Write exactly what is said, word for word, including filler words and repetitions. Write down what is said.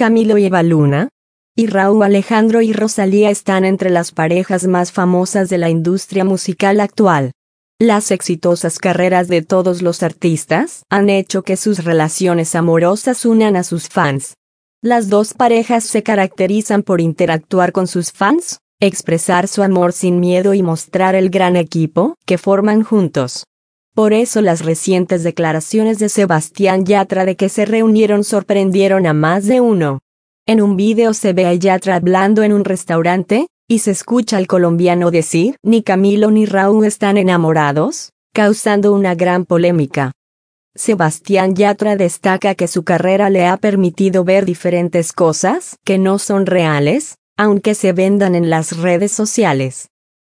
Camilo y Eva Luna. Y Rauw Alejandro y Rosalía están entre las parejas más famosas de la industria musical actual. Las exitosas carreras de todos los artistas han hecho que sus relaciones amorosas unan a sus fans. Las dos parejas se caracterizan por interactuar con sus fans, expresar su amor sin miedo y mostrar el gran equipo que forman juntos. Por eso las recientes declaraciones de Sebastián Yatra de que se reunieron sorprendieron a más de uno. En un video se ve a Yatra hablando en un restaurante, y se escucha al colombiano decir: "Ni Camilo ni Rauw están enamorados", causando una gran polémica. Sebastián Yatra destaca que su carrera le ha permitido ver diferentes cosas que no son reales, aunque se vendan en las redes sociales.